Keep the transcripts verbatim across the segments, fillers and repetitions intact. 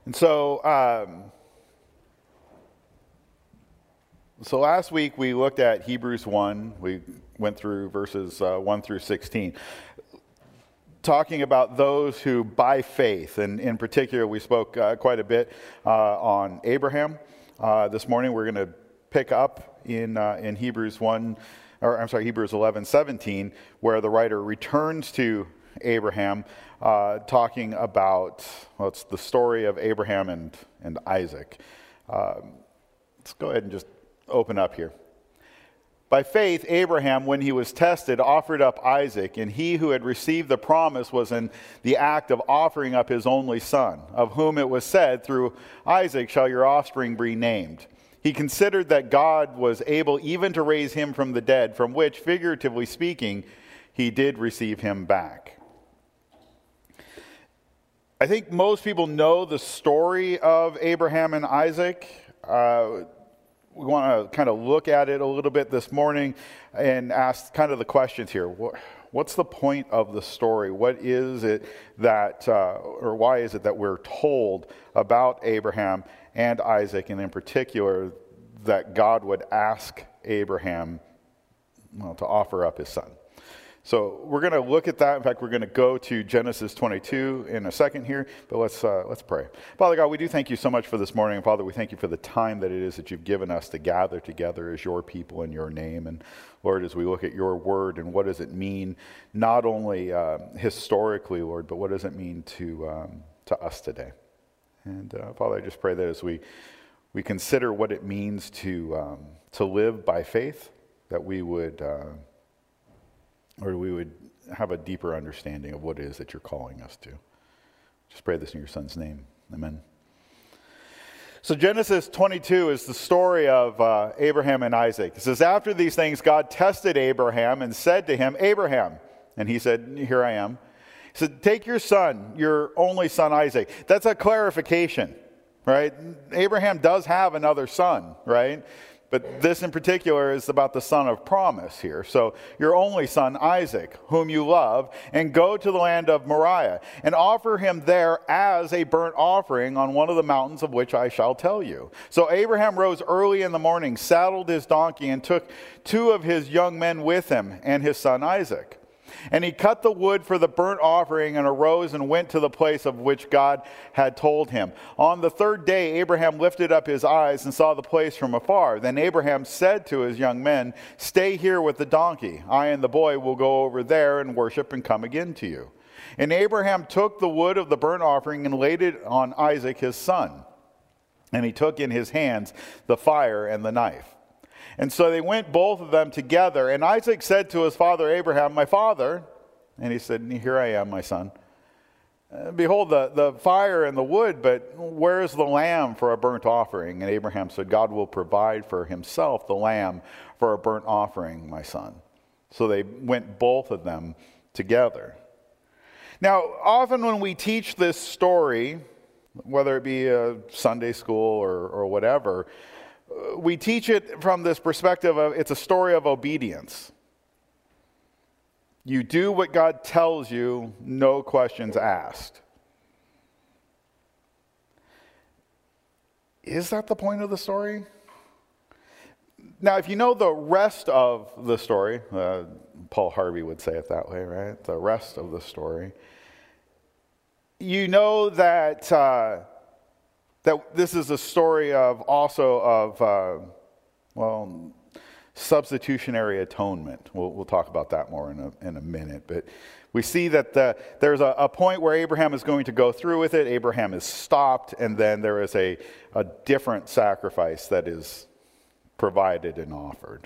And so, um, so last week we looked at Hebrews one. We went through verses uh, one through sixteen, talking about those who by faith, and in particular we spoke uh, quite a bit uh, on Abraham. Uh, this morning we're going to pick up in uh, in Hebrews one, or I'm sorry, Hebrews eleven seventeen, where the writer returns to Abraham, uh, talking about, well, it's the story of Abraham and, and Isaac. Um, let's go ahead and just open up here. By faith, Abraham, when he was tested, offered up Isaac, and he who had received the promise was in the act of offering up his only son, of whom it was said, through Isaac shall your offspring be named. He considered that God was able even to raise him from the dead, from which, figuratively speaking, he did receive him back. I think most people know the story of Abraham and Isaac. Uh, we want to kind of look at it a little bit this morning and ask kind of the questions here. What's the point of the story? What is it that, uh, or why is it that we're told about Abraham and Isaac, and in particular, that God would ask Abraham, well, to offer up his son? So we're going to look at that. In fact, we're going to go to Genesis twenty-two in a second here, but let's uh, let's pray. Father God, we do thank you so much for this morning. And Father, we thank you for the time that it is that you've given us to gather together as your people in your name. And Lord, as we look at your word and what does it mean, not only uh, historically, Lord, but what does it mean to um, to us today? And uh, Father, I just pray that as we we consider what it means to um, to live by faith, that we would. Uh, Or we would have a deeper understanding of what it is that you're calling us to. Just pray this in your son's name. Amen. So Genesis twenty-two is the story of uh, Abraham and Isaac. It says, after these things, God tested Abraham and said to him, Abraham. And he said, here I am. He said, take your son, your only son Isaac. That's a clarification, right? Abraham does have another son, right? But this in particular is about the son of promise here. So your only son, Isaac, whom you love, and go to the land of Moriah, and offer him there as a burnt offering on one of the mountains of which I shall tell you. So Abraham rose early in the morning, saddled his donkey, and took two of his young men with him, and his son Isaac. And he cut the wood for the burnt offering and arose and went to the place of which God had told him. On the third day, Abraham lifted up his eyes and saw the place from afar. Then Abraham said to his young men, stay here with the donkey. I and the boy will go over there and worship and come again to you. And Abraham took the wood of the burnt offering and laid it on Isaac his son. And he took in his hands the fire and the knife. And so they went both of them together. And Isaac said to his father Abraham, my father. And he said, here I am, my son. Uh, behold, the, the fire and the wood, but where is the lamb for a burnt offering? And Abraham said, God will provide for himself the lamb for a burnt offering, my son. So they went both of them together. Now, often when we teach this story, whether it be a Sunday school or, or whatever, we teach it from this perspective of it's a story of obedience. You do what God tells you, no questions asked. Is that the point of the story? Now, if you know the rest of the story, uh, Paul Harvey would say it that way, right? The rest of the story. You know that... Uh, That this is a story of also of, uh, well, substitutionary atonement. We'll, we'll talk about that more in a, in a minute. But we see that the, there's a, a point where Abraham is going to go through with it. Abraham is stopped, and then there is a, a different sacrifice that is provided and offered.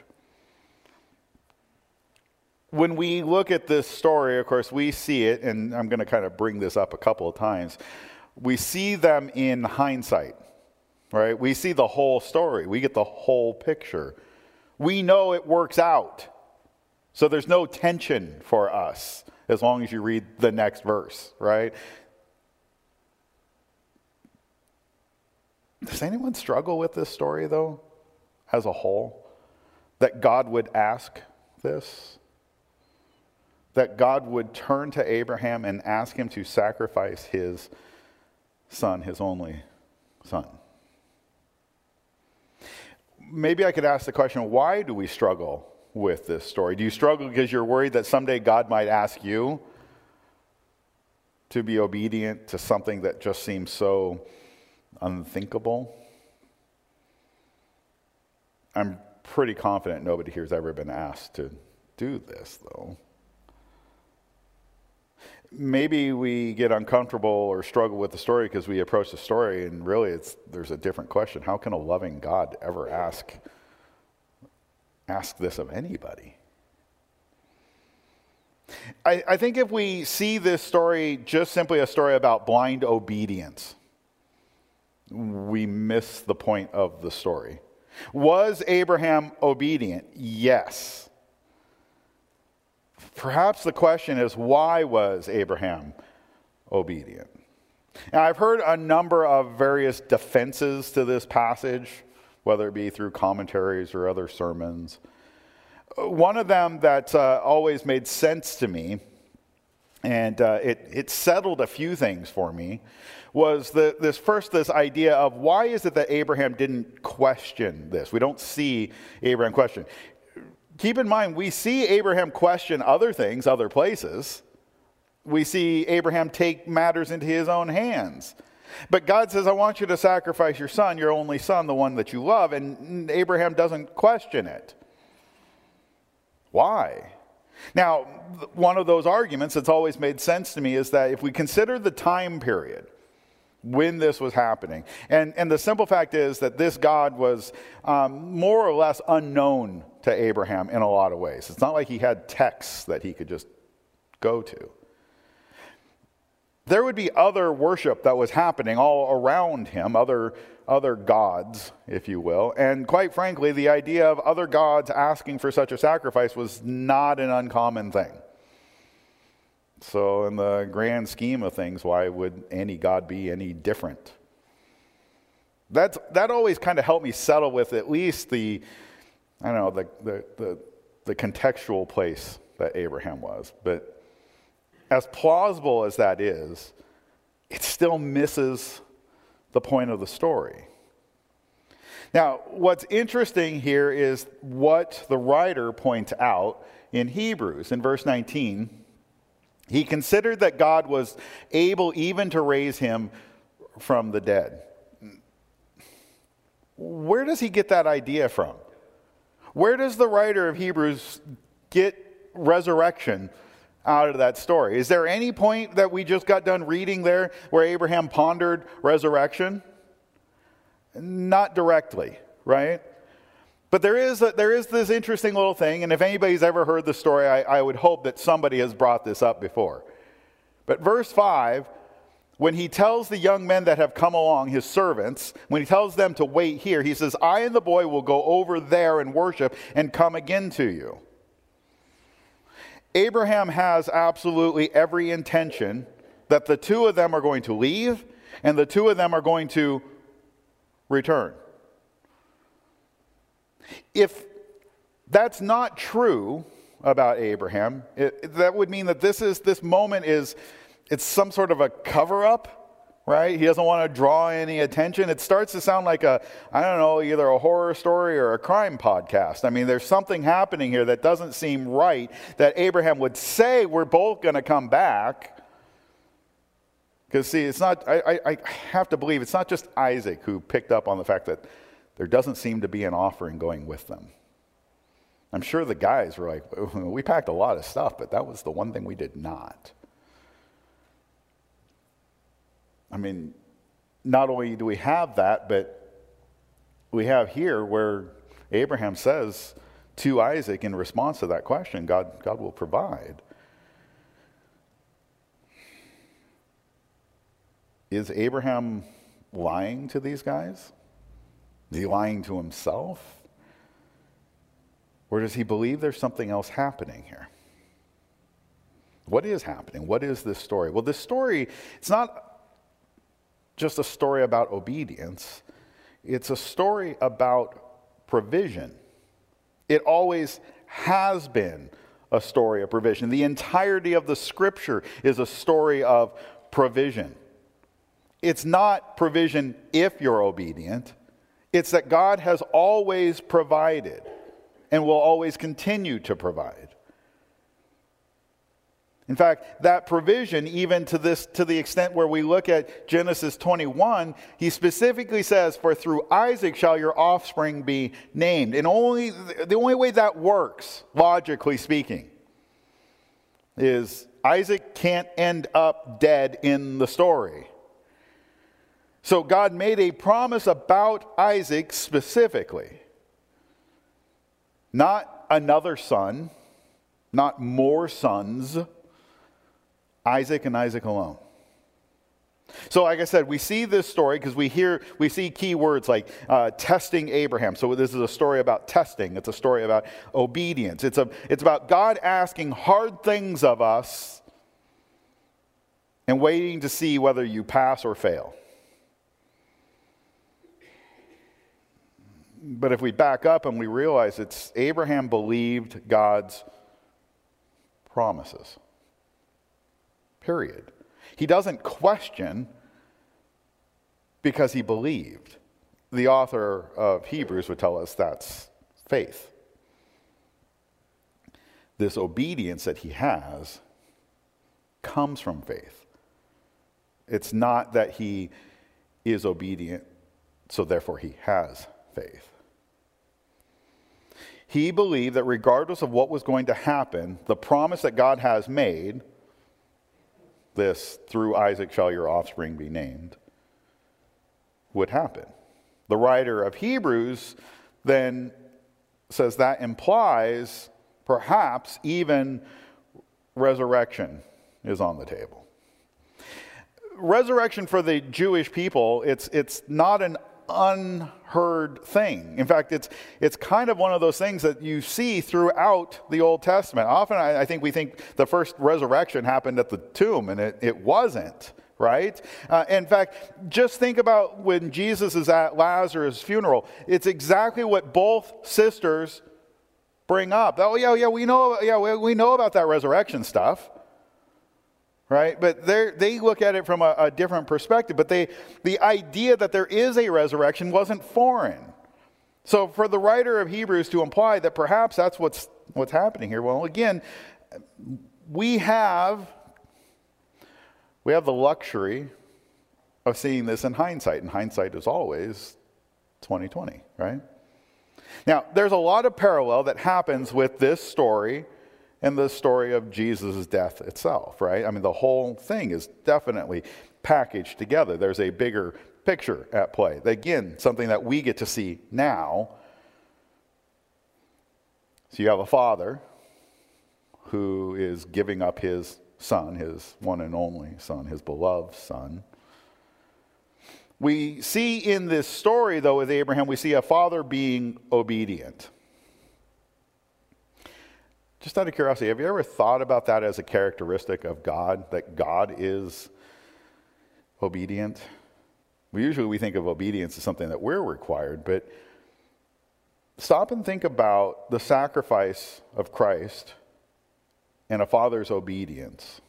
When we look at this story, of course, we see it, and I'm going to kind of bring this up a couple of times. We see them in hindsight, right? We see the whole story. We get the whole picture. We know it works out. So there's no tension for us as long as you read the next verse, right? Does anyone struggle with this story, though, as a whole? That God would ask this? That God would turn to Abraham and ask him to sacrifice his son, his only son. Maybe I could ask the question, why do we struggle with this story? Do you struggle because you're worried that someday God might ask you to be obedient to something that just seems so unthinkable? I'm pretty confident nobody here has ever been asked to do this, though. Maybe we get uncomfortable or struggle with the story because we approach the story and really it's there's a different question. How can a loving God ever ask ask this of anybody? I, I think if we see this story just simply a story about blind obedience, we miss the point of the story. Was Abraham obedient? Yes. Perhaps the question is, why was Abraham obedient? Now, I've heard a number of various defenses to this passage, whether it be through commentaries or other sermons. One of them that uh, always made sense to me, and uh, it, it settled a few things for me, was the, this first, this idea of why is it that Abraham didn't question this? We don't see Abraham question. Keep in mind, we see Abraham question other things, other places. We see Abraham take matters into his own hands. But God says, I want you to sacrifice your son, your only son, the one that you love. And Abraham doesn't question it. Why? Now, one of those arguments that's always made sense to me is that if we consider the time period when this was happening, and, and the simple fact is that this God was um, more or less unknown to Abraham in a lot of ways. It's not like he had texts that he could just go to. There would be other worship that was happening all around him, other, other gods, if you will. And quite frankly, the idea of other gods asking for such a sacrifice was not an uncommon thing. So in the grand scheme of things, why would any god be any different? That's, that always kind of helped me settle with at least the, I don't know, the, the, the, the contextual place that Abraham was. But as plausible as that is, it still misses the point of the story. Now, what's interesting here is what the writer points out in Hebrews. In verse nineteen, he considered that God was able even to raise him from the dead. Where does he get that idea from? Where does the writer of Hebrews get resurrection out of that story? Is there any point that we just got done reading there where Abraham pondered resurrection? Not directly, right? But there is a, there is this interesting little thing, and if anybody's ever heard the story, I, I would hope that somebody has brought this up before. But verse five, when he tells the young men that have come along, his servants, when he tells them to wait here, he says, I and the boy will go over there and worship and come again to you. Abraham has absolutely every intention that the two of them are going to leave and the two of them are going to return. If that's not true about Abraham, it, that would mean that this is this moment is it's some sort of a cover-up, right? He doesn't want to draw any attention. It starts to sound like a, I don't know, either a horror story or a crime podcast. I mean, there's something happening here that doesn't seem right, that Abraham would say we're both going to come back. Because, see, it's not, I, I, I have to believe it's not just Isaac who picked up on the fact that there doesn't seem to be an offering going with them. I'm sure the guys were like, we packed a lot of stuff, but that was the one thing we did not. I mean, not only do we have that, but we have here where Abraham says to Isaac in response to that question, God, God will provide. Is Abraham lying to these guys? Is he lying to himself? Or does he believe there's something else happening here? What is happening? What is this story? Well, this story, it's not just a story about obedience. It's a story about provision. It always has been a story of provision. The entirety of the scripture is a story of provision. It's not provision if you're obedient. It's that God has always provided and will always continue to provide. In fact, that provision, even to this, to the extent where we look at Genesis twenty-one, he specifically says, "For through Isaac shall your offspring be named." And only the only way that works, logically speaking, is Isaac can't end up dead in the story. So God made a promise about Isaac specifically. Not another son, not more sons. Isaac and Isaac alone. So like I said, we see this story because we hear, we see key words like uh, testing Abraham. So this is a story about testing. It's a story about obedience. It's, a, it's about God asking hard things of us and waiting to see whether you pass or fail. But if we back up and we realize it's Abraham believed God's promises. Period. He doesn't question because he believed. The author of Hebrews would tell us that's faith. This obedience that he has comes from faith. It's not that he is obedient, so therefore he has faith. He believed that regardless of what was going to happen, the promise that God has made, this, "Through Isaac shall your offspring be named," would happen. The writer of Hebrews then says that implies perhaps even resurrection is on the table. Resurrection for the Jewish people, it's, it's not an unheard thing. In fact, it's it's kind of one of those things that you see throughout the Old Testament. Often I, I think we think the first resurrection happened at the tomb, and it, it wasn't, right? Uh, in fact, just think about when Jesus is at Lazarus' funeral. It's exactly what both sisters bring up. Oh, yeah, yeah, we know, yeah, we, we know about that resurrection stuff. Right? But they look at it from a, a different perspective. But they, the idea that there is a resurrection wasn't foreign. So for the writer of Hebrews to imply that perhaps that's what's, what's happening here, well, again, we have, we have the luxury of seeing this in hindsight. And hindsight is always twenty twenty, right? Now, there's a lot of parallel that happens with this story and the story of Jesus' death itself, right? I mean, the whole thing is definitely packaged together. There's a bigger picture at play. Again, something that we get to see now. So you have a father who is giving up his son, his one and only son, his beloved son. We see in this story, though, with Abraham, we see a father being obedient. Just out of curiosity, have you ever thought about that as a characteristic of God, that God is obedient? Well, usually we think of obedience as something that we're required, but stop and think about the sacrifice of Christ and a father's obedience.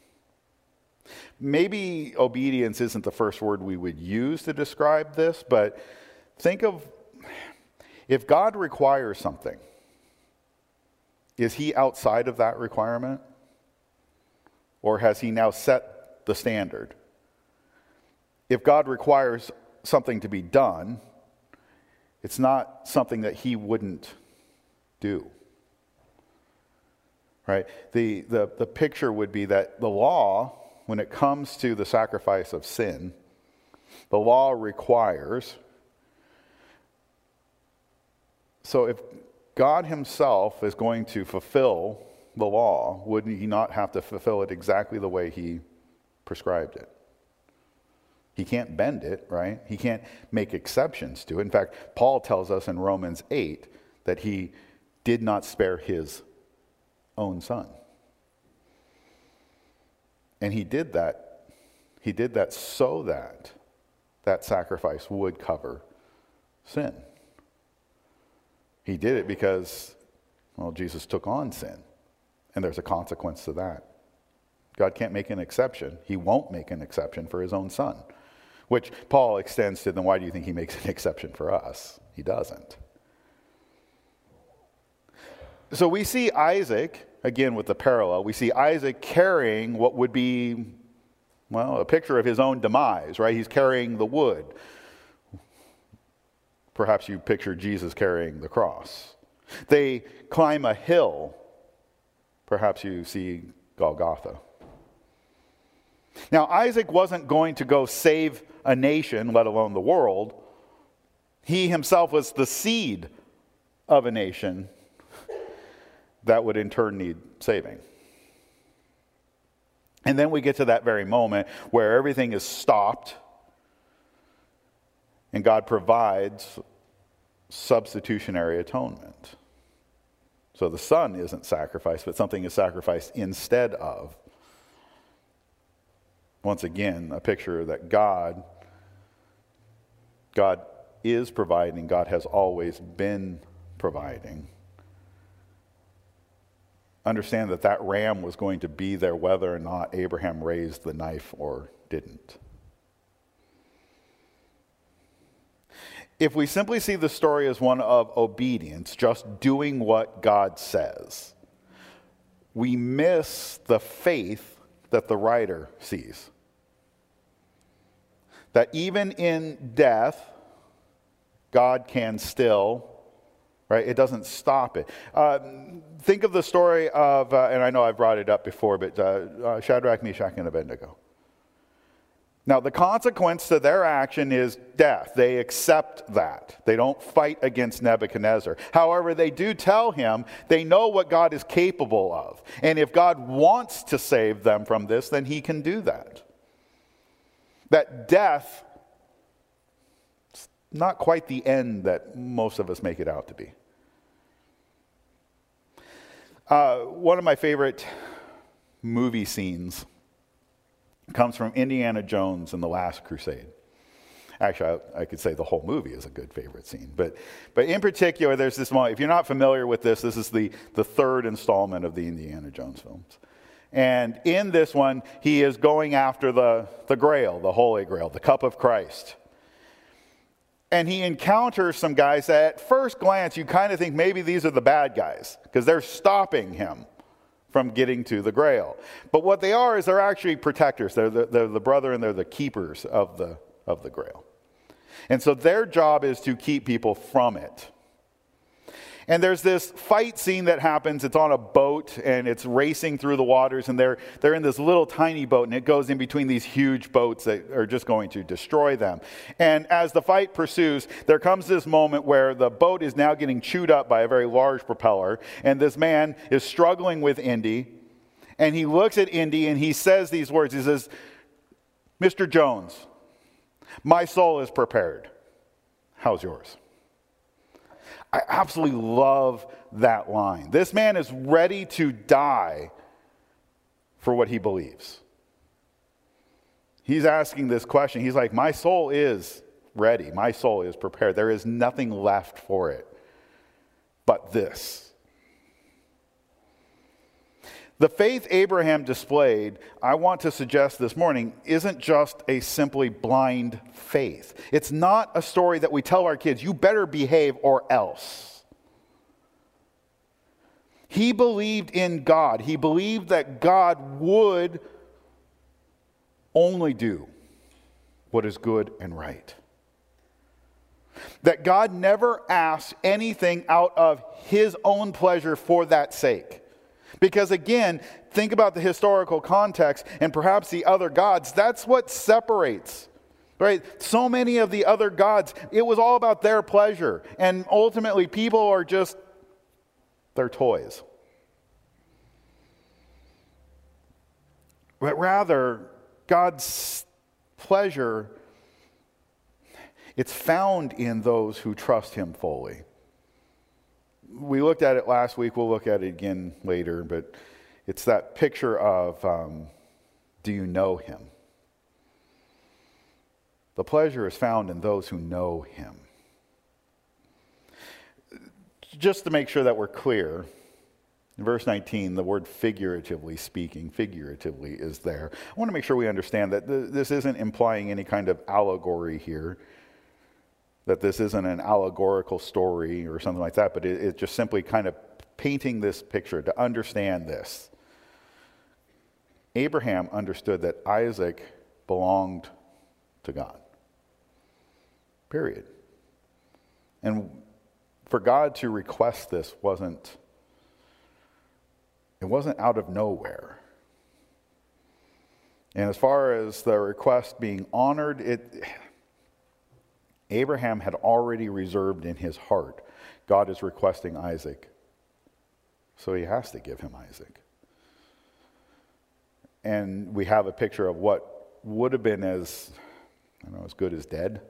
Maybe obedience isn't the first word we would use to describe this, but think of if God requires something, is he outside of that requirement? Or has he now set the standard? If God requires something to be done, it's not something that he wouldn't do. Right? The, the, the picture would be that the law, when it comes to the sacrifice of sin, the law requires. So if God himself is going to fulfill the law, wouldn't he not have to fulfill it exactly the way he prescribed it? He can't bend it, right? He can't make exceptions to it. In fact, Paul tells us in Romans eight that he did not spare his own son. And he did that. He did that so that that sacrifice would cover sin. He did it because, well, Jesus took on sin, and there's a consequence to that. God can't make an exception. He won't make an exception for his own son. which Paul extends to, then why do you think he makes an exception for us? He doesn't. So we see Isaac, again with the parallel, we see Isaac carrying what would be, well, a picture of his own demise, right? He's carrying the wood. Perhaps you picture Jesus carrying the cross. They climb a hill. Perhaps you see Golgotha. Now, Isaac wasn't going to go save a nation, let alone the world. He himself was the seed of a nation that would in turn need saving. And then we get to that very moment where everything is stopped and God provides substitutionary atonement. So the son isn't sacrificed, but something is sacrificed instead of. Once again, a picture that God, God is providing, God has always been providing. Understand that that ram was going to be there whether or not Abraham raised the knife or didn't. If we simply see the story as one of obedience, just doing what God says, we miss the faith that the writer sees. That even in death, God can still, right? It doesn't stop it. Uh, think of the story of, uh, and I know I've brought it up before, but uh, uh, Shadrach, Meshach, and Abednego. Now, the consequence to their action is death. They accept that. They don't fight against Nebuchadnezzar. However, they do tell him they know what God is capable of. And if God wants to save them from this, then he can do that. That death is not quite the end that most of us make it out to be. Uh, one of my favorite movie scenes comes from Indiana Jones and the Last Crusade. Actually, I, I could say the whole movie is a good favorite scene. But but in particular, there's this moment. If you're not familiar with this, this is the, the third installment of the Indiana Jones films. And in this one, he is going after the, the Grail, the Holy Grail, the Cup of Christ. And he encounters some guys that at first glance, you kind of think maybe these are the bad guys because they're stopping him from getting to the Grail. But what they are is they're actually protectors. They're the, they're the brother and they're the keepers of the, of the Grail. And so their job is to keep people from it. And there's this fight scene that happens. It's on a boat and it's racing through the waters, and they're they're in this little tiny boat, and it goes in between these huge boats that are just going to destroy them. And as the fight pursues, there comes this moment where the boat is now getting chewed up by a very large propeller, and this man is struggling with Indy, and he looks at Indy and he says these words. He says, "Mister Jones, my soul is prepared. How's yours?" I absolutely love that line. This man is ready to die for what he believes. He's asking this question. He's like, my soul is ready. My soul is prepared. There is nothing left for it but this. The faith Abraham displayed, I want to suggest this morning, isn't just a simply blind faith. It's not a story that we tell our kids, you better behave or else. He believed in God. He believed that God would only do what is good and right. That God never asked anything out of his own pleasure for that sake. Because again, think about the historical context and perhaps the other gods. That's what separates, right? So many of the other gods, it was all about their pleasure. And ultimately, people are just their toys. But rather, God's pleasure, it's found in those who trust him fully. We looked at it last week. We'll look at it again later. But it's that picture of, um, do you know him? The pleasure is found in those who know him. Just to make sure that we're clear, In verse nineteen, the word figuratively speaking, figuratively is there. I want to make sure we understand that th- this isn't implying any kind of allegory here, that this isn't an allegorical story or something like that, but it, it's just simply kind of painting this picture to understand this. Abraham understood that Isaac belonged to God. Period. And for God to request this wasn't It wasn't out of nowhere. And as far as the request being honored, it, Abraham had already reserved in his heart, God is requesting Isaac. So he has to give him Isaac. And we have a picture of what would have been as, I don't know, as good as dead,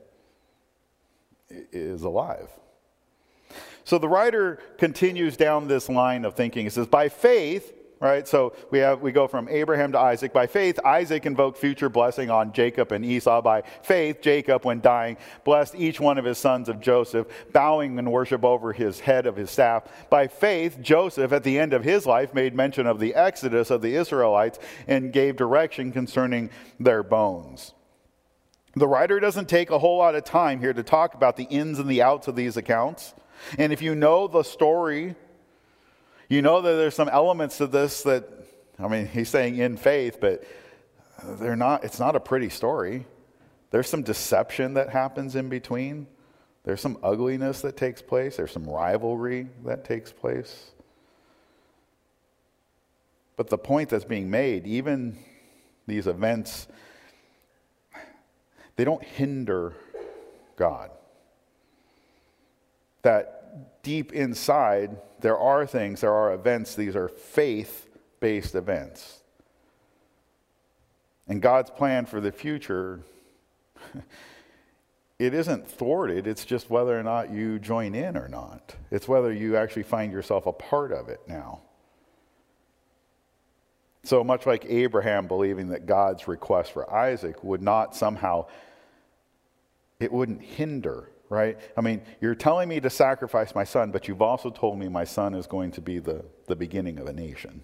is alive. So the writer continues down this line of thinking. He says, by faith, right? So we have we go from Abraham to Isaac. By faith, Isaac invoked future blessing on Jacob and Esau. By faith, Jacob, when dying, blessed each one of his sons of Joseph, bowing in worship over his head of his staff. By faith, Joseph, at the end of his life, made mention of the exodus of the Israelites and gave direction concerning their bones. The writer doesn't take a whole lot of time here to talk about the ins and the outs of these accounts. And if you know the story, you know that there's some elements to this that, I mean, he's saying in faith, but they're not, it's not a pretty story. There's some deception that happens in between. There's some ugliness that takes place. There's some rivalry that takes place. But the point that's being made, even these events, they don't hinder God. That deep inside, there are things, there are events, these are faith-based events. And God's plan for the future, it isn't thwarted, it's just whether or not you join in or not. It's whether you actually find yourself a part of it now. So much like Abraham believing that God's request for Isaac would not somehow, it wouldn't hinder, right? I mean, you're telling me to sacrifice my son, but you've also told me my son is going to be the, the beginning of a nation.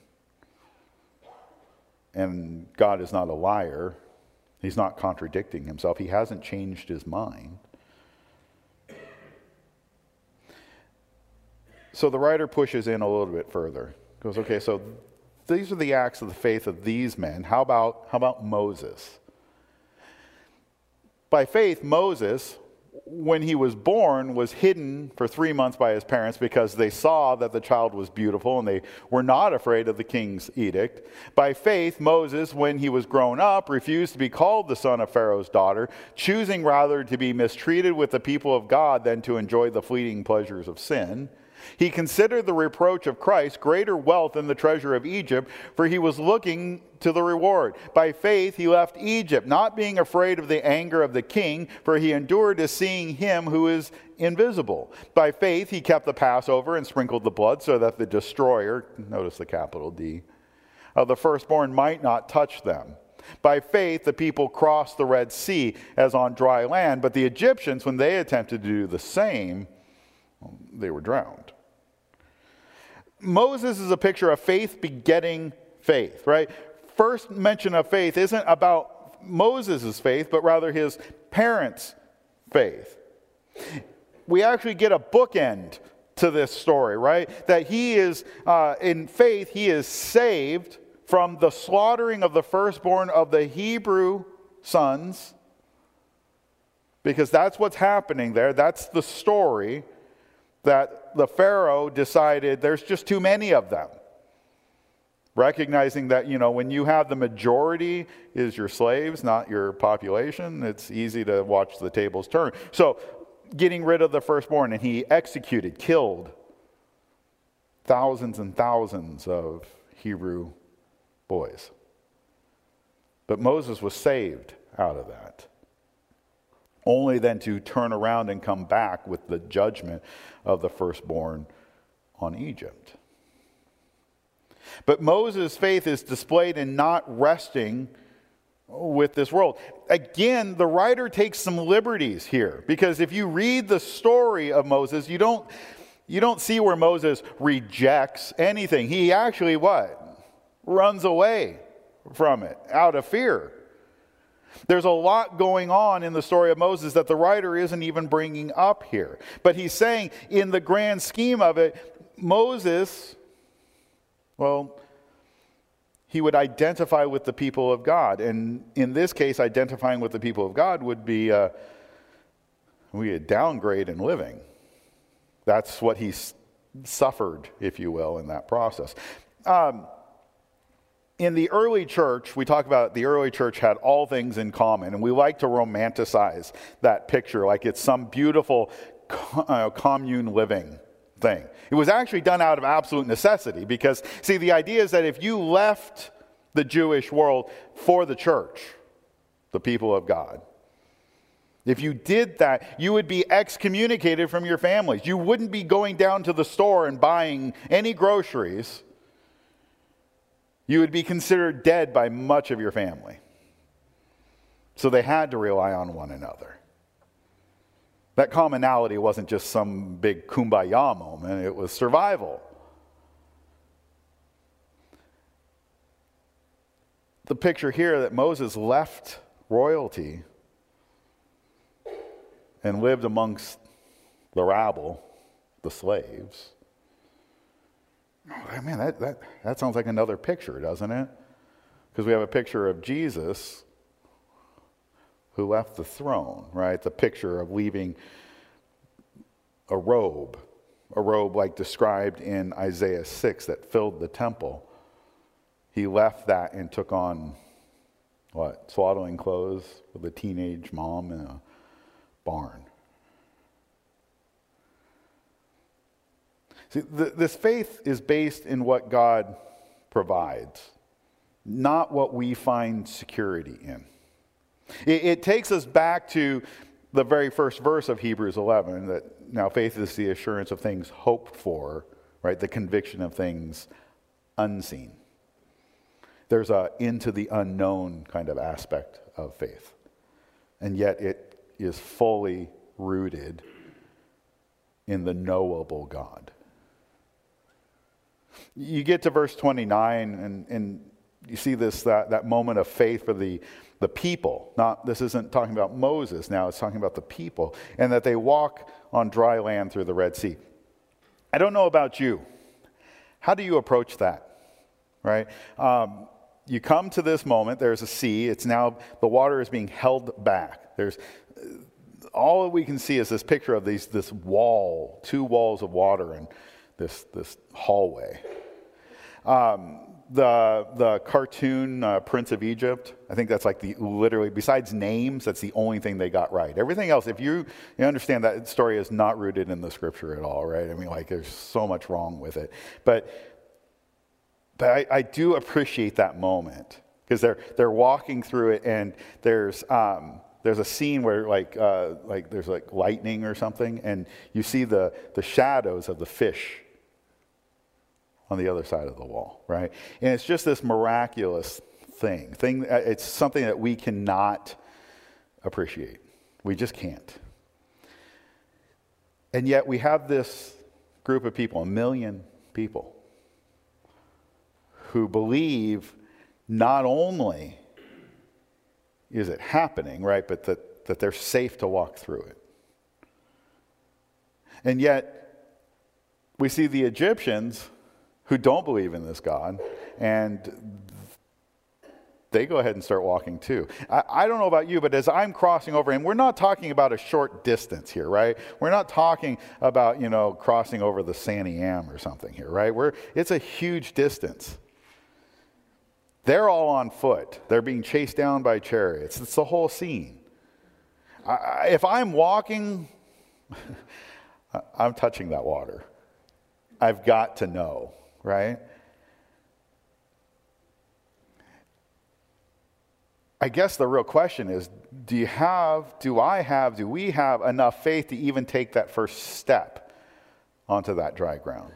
And God is not a liar. He's not contradicting himself. He hasn't changed his mind. So the writer pushes in a little bit further. Goes, okay, so these are the acts of the faith of these men. How about, how about Moses? By faith, Moses, when he was born, was hidden for three months by his parents because they saw that the child was beautiful and they were not afraid of the king's edict. By faith, Moses, when he was grown up, refused to be called the son of Pharaoh's daughter, choosing rather to be mistreated with the people of God than to enjoy the fleeting pleasures of sin. He considered the reproach of Christ greater wealth than the treasure of Egypt, for he was looking to the reward. By faith he left Egypt, not being afraid of the anger of the king, for he endured as seeing him who is invisible. By faith he kept the Passover and sprinkled the blood so that the destroyer, notice the capital D, of the firstborn might not touch them. By faith the people crossed the Red Sea as on dry land, but the Egyptians, when they attempted to do the same, they were drowned. Moses is a picture of faith begetting faith, right? First mention of faith isn't about Moses' faith, but rather his parents' faith. We actually get a bookend to this story, right? That he is, uh, in faith, he is saved from the slaughtering of the firstborn of the Hebrew sons, because that's what's happening there. That's the story. That the Pharaoh decided there's just too many of them. Recognizing that, you know, when you have the majority is your slaves, not your population, it's easy to watch the tables turn. So, getting rid of the firstborn, and he executed, killed thousands and thousands of Hebrew boys. But Moses was saved out of that. Only then to turn around and come back with the judgment of the firstborn on Egypt. But Moses' faith is displayed in not resting with this world. Again, the writer takes some liberties here, because if you read the story of Moses, you don't, You don't see where Moses rejects anything. He actually what? Runs away from it out of fear. There's a lot going on in the story of Moses that the writer isn't even bringing up here. But he's saying in the grand scheme of it, Moses, well, he would identify with the people of God. And in this case, identifying with the people of God would be uh, we a downgrade in living. That's what he suffered, if you will, in that process. Um, in the early church, we talk about the early church had all things in common, and we like to romanticize that picture like it's some beautiful uh, commune living thing. It was actually done out of absolute necessity because, see, the idea is that if you left the Jewish world for the church, the people of God, if you did that, you would be excommunicated from your families. You wouldn't be going down to the store and buying any groceries. You would be considered dead by much of your family. So they had to rely on one another. That commonality wasn't just some big kumbaya moment, it was survival. The picture here that Moses left royalty and lived amongst the rabble, the slaves. Oh, man, that, that, that sounds like another picture, doesn't it? Because we have a picture of Jesus who left the throne, right? The picture of leaving a robe, a robe like described in Isaiah six that filled the temple. He left that and took on, what, swaddling clothes with a teenage mom in a barn. See, th- this faith is based in what God provides, not what we find security in. It, it takes us back to the very first verse of Hebrews eleven, that now faith is the assurance of things hoped for, right? The conviction of things unseen. There's a into the unknown kind of aspect of faith. And yet it is fully rooted in the knowable God. You get to verse twenty-nine and, and you see this that, that moment of faith for the, the people. Not this isn't talking about Moses now, it's talking about the people. And that they walk on dry land through the Red Sea. I don't know about you. How do you approach that? Right? Um, you come to this moment, there's a sea, it's now, the water is being held back. There's, all we can see is this picture of these, this wall, two walls of water and this, this hallway. Um, the, the cartoon uh, Prince of Egypt, I think that's like the, literally, besides names, that's the only thing they got right. Everything else, if you, you understand that story is not rooted in the scripture at all, right? I mean, like there's so much wrong with it. But But I, I do appreciate that moment because they're they're walking through it, and there's um, there's a scene where like uh, like there's like lightning or something, and you see the the shadows of the fish on the other side of the wall, right? And it's just this miraculous thing. Thing. It's something that we cannot appreciate. We just can't. And yet we have this group of people, a million people, who believe not only is it happening, right, but that, that they're safe to walk through it. And yet, we see the Egyptians who don't believe in this God, and they go ahead and start walking too. I, I don't know about you, but as I'm crossing over, and we're not talking about a short distance here, right? We're not talking about, you know, crossing over the Sandy Am or something here, right? We're, it's a huge distance. They're all on foot. They're being chased down by chariots. It's the whole scene. I, if I'm walking, I'm touching that water. I've got to know, right? I guess the real question is, do you have, do I have, do we have enough faith to even take that first step onto that dry ground?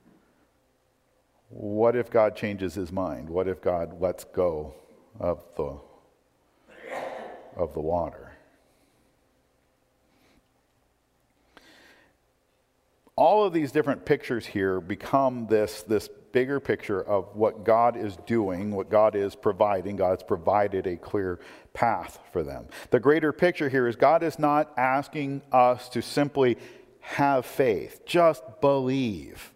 What if God changes his mind? What if God lets go of the, of the water? all of these different pictures here become this, this bigger picture of what God is doing, what God is providing. God's provided a clear path for them. The greater picture here is God is not asking us to simply have faith, just believe.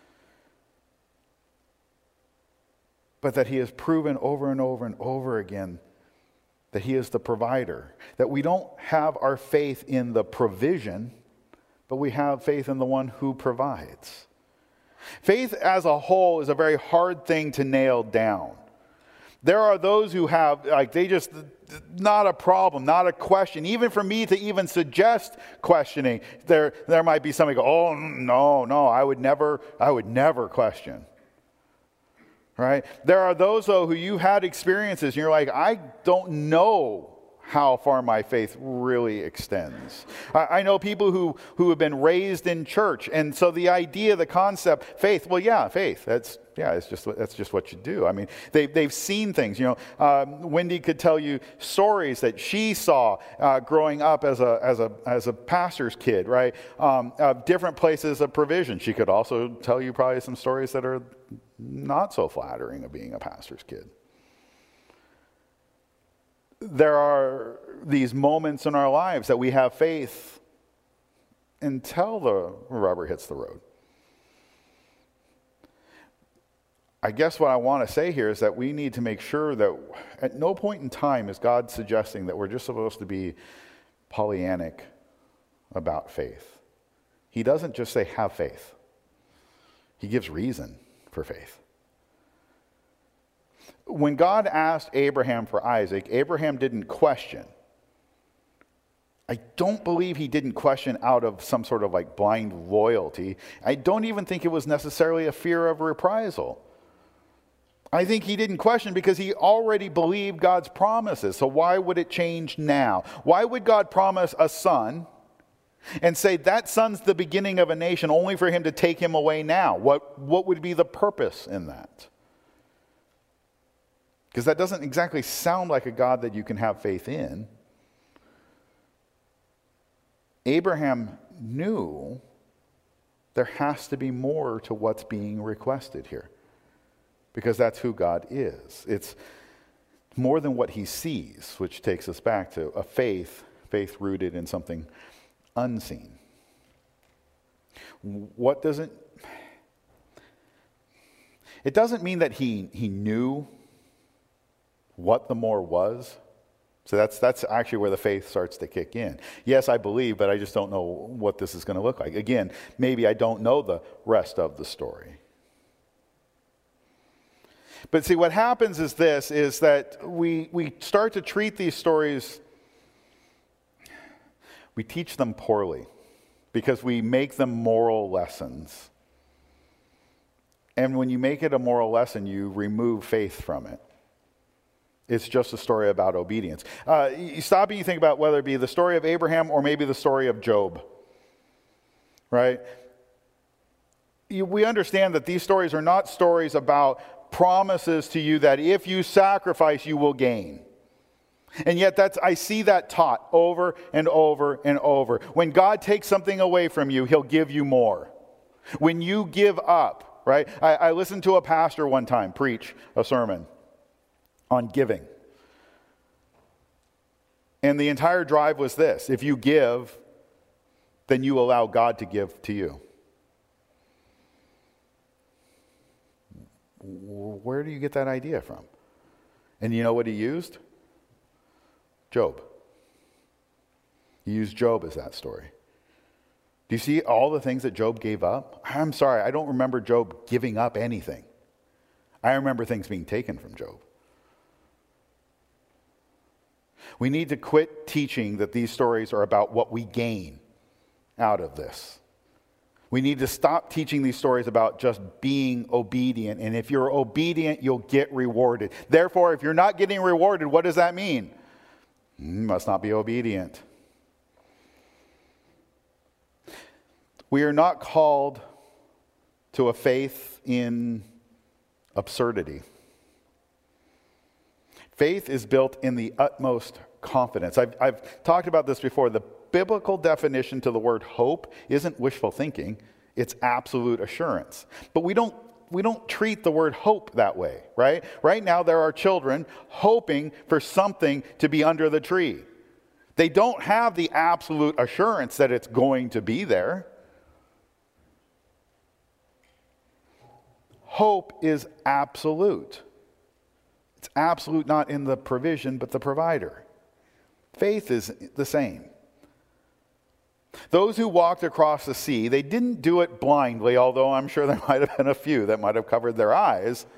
But that he has proven over and over and over again that he is the provider. That we don't have our faith in the provision, but we have faith in the one who provides. Faith as a whole is a very hard thing to nail down. There are those who have, like, they just, not a problem, not a question. Even for me to even suggest questioning, there, there might be somebody go, oh, no, no, I would never, I would never question. Right? There are those, though, who you had experiences, and you're like, I don't know how far my faith really extends. I, I know people who, who have been raised in church, and so the idea, the concept, faith, well, yeah, faith, that's, yeah, it's just, that's just what you do. I mean, they, they've seen things, you know. Um, Wendy could tell you stories that she saw uh, growing up as a, as a, as a pastor's kid, right? Um, of different places of provision. She could also tell you probably some stories that are not so flattering of being a pastor's kid. There are these moments in our lives that we have faith until the rubber hits the road. I guess what I want to say here is that we need to make sure that at no point in time is God suggesting that we're just supposed to be Pollyannic about faith. He doesn't just say have faith. He gives reason for faith. When God asked Abraham for Isaac, Abraham didn't question. I don't believe he didn't question out of some sort of like blind loyalty. I don't even think it was necessarily a fear of reprisal. I think he didn't question because he already believed God's promises. So why would it change now? Why would God promise a son and say that son's the beginning of a nation only for him to take him away now? What, what would be the purpose in that? Because that doesn't exactly sound like a God that you can have faith in. Abraham knew there has to be more to what's being requested here. Because that's who God is. It's more than what he sees, which takes us back to a faith, faith rooted in something unseen. What does it... It doesn't mean that he, he knew what the more was. So that's that's actually where the faith starts to kick in. Yes, I believe, but I just don't know what this is going to look like. Again, maybe I don't know the rest of the story. But see, what happens is this, is that we we start to treat these stories, we teach them poorly because we make them moral lessons. And when you make it a moral lesson, you remove faith from it. It's just a story about obedience. Uh, you stop and you think about whether it be the story of Abraham or maybe the story of Job, right? You, we understand that these stories are not stories about promises to you that if you sacrifice, you will gain. And yet that's I see that taught over and over and over. When God takes something away from you, he'll give you more. When you give up, right? I, I listened to a pastor one time preach a sermon on giving. And the entire drive was this: if you give, then you allow God to give to you. Where do you get that idea from? And you know what he used? Job. He used Job as that story. Do you see all the things that Job gave up? I'm sorry, I don't remember Job giving up anything. I remember things being taken from Job. We need to quit teaching that these stories are about what we gain out of this. We need to stop teaching these stories about just being obedient. And if you're obedient, you'll get rewarded. Therefore, if you're not getting rewarded, what does that mean? You must not be obedient. We are not called to a faith in absurdity. Faith is built in the utmost confidence. I've, I've talked about this before. The biblical definition to the word hope isn't wishful thinking. It's absolute assurance. But we don't we don't treat the word hope that way, right? Right now there are children hoping for something to be under the tree. They don't have the absolute assurance that it's going to be there. Hope is absolute. It's absolute not in the provision, but the provider. Faith is the same. Those who walked across the sea, they didn't do it blindly, although I'm sure there might have been a few that might have covered their eyes.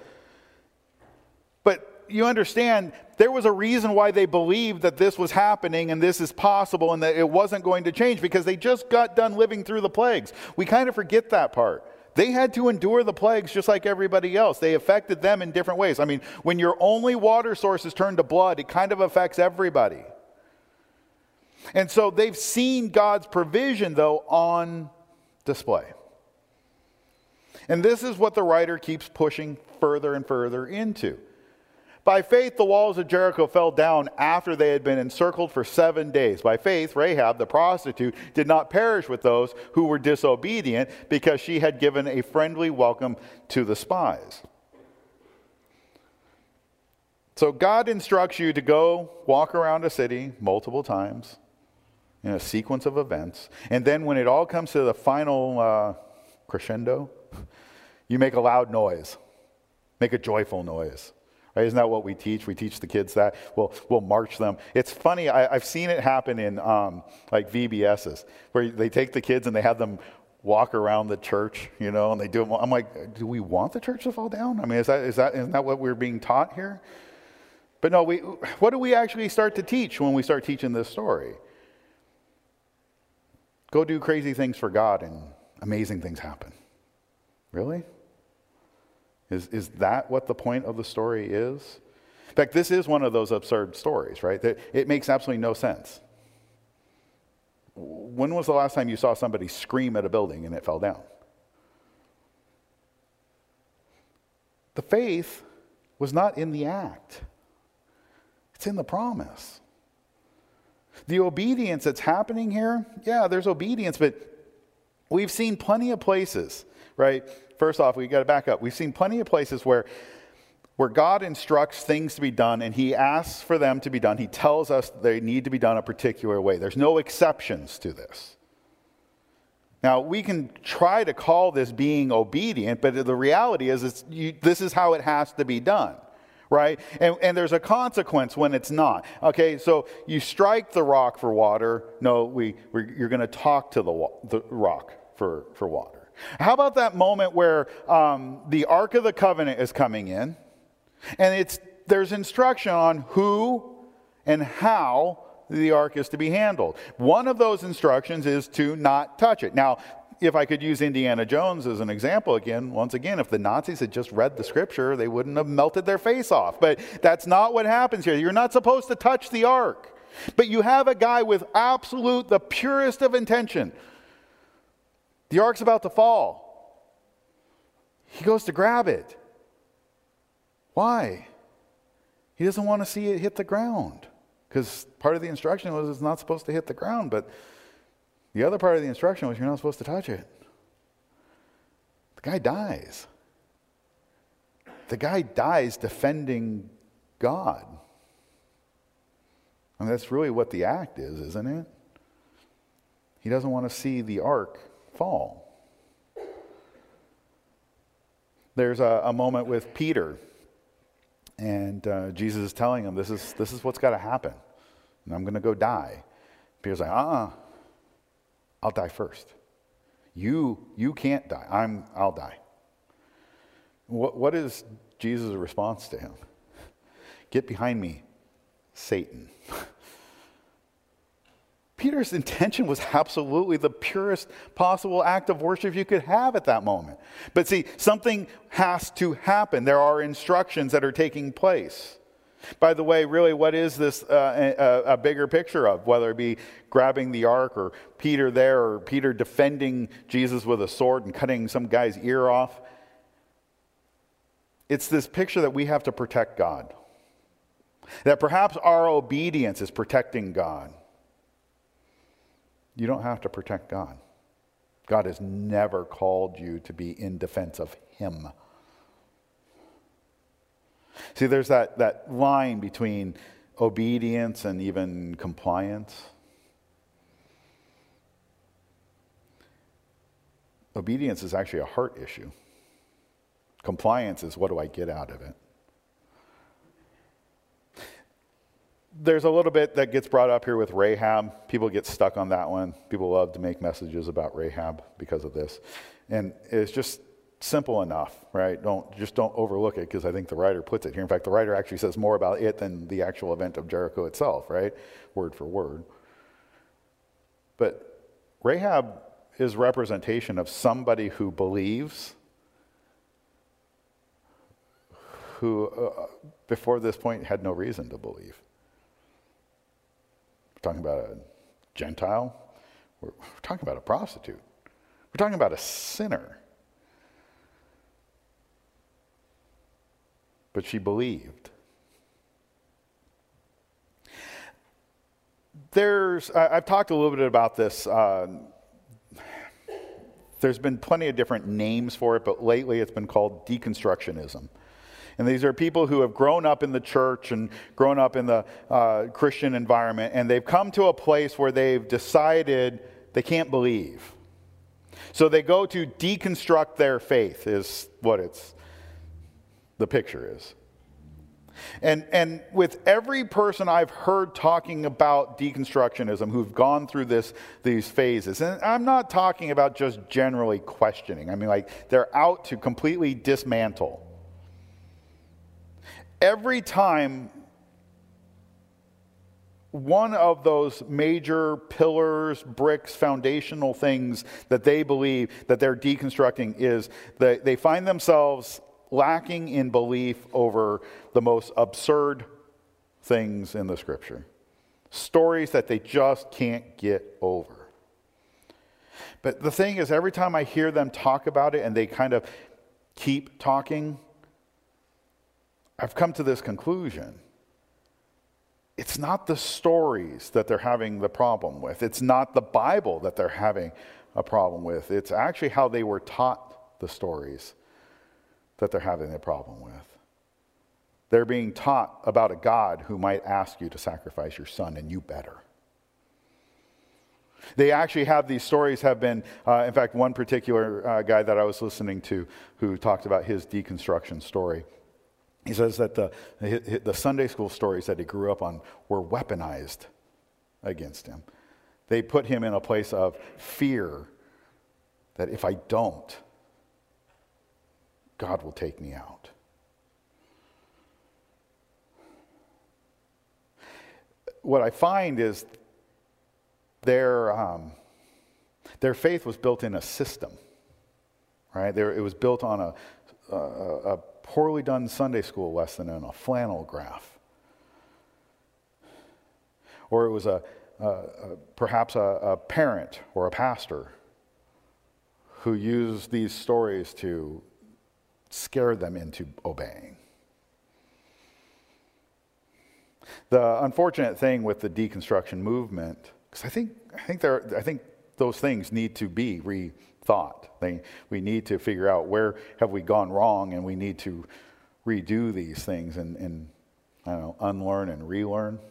But you understand, there was a reason why they believed that this was happening and this is possible and that it wasn't going to change, because they just got done living through the plagues. We kind of forget that part. They had to endure the plagues just like everybody else. They affected them in different ways. I mean, when your only water source is turned to blood, it kind of affects everybody. And so they've seen God's provision, though, on display. And this is what the writer keeps pushing further and further into. By faith, the walls of Jericho fell down after they had been encircled for seven days. By faith, Rahab, the prostitute, did not perish with those who were disobedient, because she had given a friendly welcome to the spies. So God instructs you to go walk around a city multiple times in a sequence of events. And then when it all comes to the final uh, crescendo, you make a loud noise. Make a joyful noise. Right? Isn't that what we teach? We teach the kids that. We'll, we'll march them. It's funny. I, I've seen it happen in um, like V B S's, where they take the kids and they have them walk around the church, you know, and they do it. I'm like, do we want the church to fall down? I mean, is that, is that, isn't that what we're being taught here? But no, we, what do we actually start to teach when we start teaching this story? Go do crazy things for God and amazing things happen. Really? Is, is that what the point of the story is? In fact, this is one of those absurd stories, right? That it makes absolutely no sense. When was the last time you saw somebody scream at a building and it fell down? The faith was not in the act. It's in the promise. The obedience that's happening here, yeah, there's obedience, but we've seen plenty of places, right? First off, we got to back up. We've seen plenty of places where, where God instructs things to be done and he asks for them to be done. He tells us they need to be done a particular way. There's no exceptions to this. Now, we can try to call this being obedient, but the reality is it's, you, this is how it has to be done. Right? And, and there's a consequence when it's not. Okay, so you strike the rock for water. No, we, we're, you're going to talk to the, the rock for, for water. How about that moment where um, the Ark of the Covenant is coming in, and it's there's instruction on who and how the Ark is to be handled. One of those instructions is to not touch it. Now, if I could use Indiana Jones as an example again, once again, if the Nazis had just read the scripture, they wouldn't have melted their face off. But that's not what happens here. You're not supposed to touch the ark. But you have a guy with absolute, the purest of intention. The ark's about to fall. He goes to grab it. Why? He doesn't want to see it hit the ground. Because part of the instruction was it's not supposed to hit the ground, but the other part of the instruction was you're not supposed to touch it. The guy dies. The guy dies defending God. And that's really what the act is, isn't it? He doesn't want to see the ark fall. There's a, a moment with Peter, and uh, Jesus is telling him, this is, this is what's got to happen. And I'm going to go die. Peter's like, uh-uh. I'll die first. You you can't die. I'm I'll die. What what is Jesus' response to him? Get behind me, Satan. Peter's intention was absolutely the purest possible act of worship you could have at that moment. But see, something has to happen. There are instructions that are taking place. By the way, really, what is this uh, a, a bigger picture of? Whether it be grabbing the ark or Peter there or Peter defending Jesus with a sword and cutting some guy's ear off. It's this picture that we have to protect God. That perhaps our obedience is protecting God. You don't have to protect God. God has never called you to be in defense of him. See, there's that, that line between obedience and even compliance. Obedience is actually a heart issue. Compliance is, what do I get out of it? There's a little bit that gets brought up here with Rahab. People get stuck on that one. People love to make messages about Rahab because of this. And it's just simple enough, right? Don't just don't overlook it, because I think the writer puts it here. In fact, the writer actually says more about it than the actual event of Jericho itself, right? Word for word. But Rahab is representation of somebody who believes, who uh, before this point had no reason to believe. We're talking about a Gentile. We're, we're talking about a prostitute. We're talking about a sinner. But she believed. There's, I, I've talked a little bit about this. Uh, there's been plenty of different names for it, but lately it's been called deconstructionism. And these are people who have grown up in the church and grown up in the uh, Christian environment, and they've come to a place where they've decided they can't believe. So they go to deconstruct their faith, is what it's, the picture is. And and with every person I've heard talking about deconstructionism who've gone through this these phases, and I'm not talking about just generally questioning. I mean, like, they're out to completely dismantle. Every time one of those major pillars, bricks, foundational things that they believe that they're deconstructing is that they find themselves lacking in belief over the most absurd things in the scripture. Stories that they just can't get over. But the thing is, every time I hear them talk about it and they kind of keep talking, I've come to this conclusion. It's not the stories that they're having the problem with. It's not the Bible that they're having a problem with. It's actually how they were taught the stories that they're having a problem with. They're being taught about a God who might ask you to sacrifice your son, and you better. They actually have these stories have been, uh, in fact, one particular uh, guy that I was listening to who talked about his deconstruction story. He says that the, the Sunday school stories that he grew up on were weaponized against him. They put him in a place of fear that if I don't, God will take me out. What I find is their, um, their faith was built in a system, right? There, it was built on a, a, a poorly done Sunday school lesson and a flannel graph. Or it was a, a, a perhaps a, a parent or a pastor who used these stories to scare them into obeying. The unfortunate thing with the deconstruction movement, because I think I think there I think those things need to be rethought. They, we need to figure out where have we gone wrong, and we need to redo these things and, and I don't know, unlearn and relearn.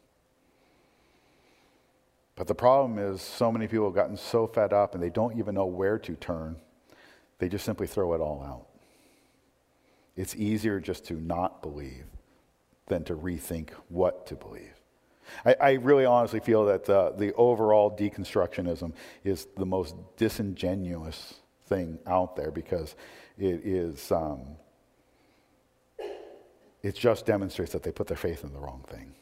But the problem is so many people have gotten so fed up and they don't even know where to turn. They just simply throw it all out. It's easier just to not believe than to rethink what to believe. I, I really honestly feel that the, the overall deconstructionism is the most disingenuous thing out there, because it is um, it just demonstrates that they put their faith in the wrong thing.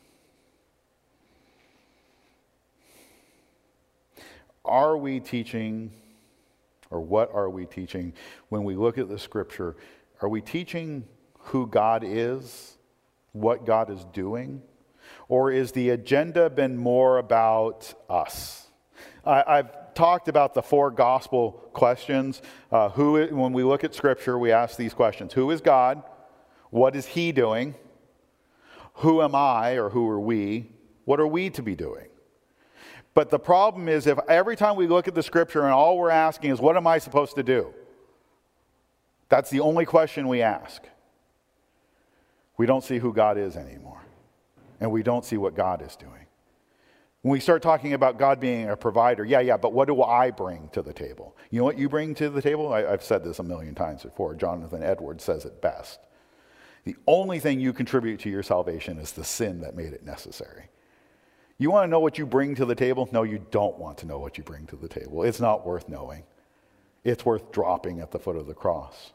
Are we teaching, or what are we teaching when we look at the scripture? Are we teaching who God is, what God is doing? Or is the agenda been more about us? I, I've talked about the four gospel questions. Uh, who, when we look at scripture, we ask these questions. Who is God? What is he doing? Who am I, or who are we? What are we to be doing? But the problem is, if every time we look at the scripture and all we're asking is, what am I supposed to do? That's the only question we ask. We don't see who God is anymore. And we don't see what God is doing. When we start talking about God being a provider, yeah, yeah, but what do I bring to the table? You know what you bring to the table? I, I've said this a million times before. Jonathan Edwards says it best. The only thing you contribute to your salvation is the sin that made it necessary. You want to know what you bring to the table? No, you don't want to know what you bring to the table. It's not worth knowing. It's worth dropping at the foot of the cross.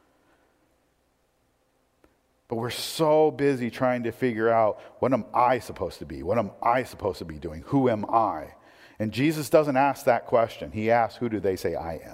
But we're so busy trying to figure out, what am I supposed to be? What am I supposed to be doing? Who am I? And Jesus doesn't ask that question. He asks, who do they say I am?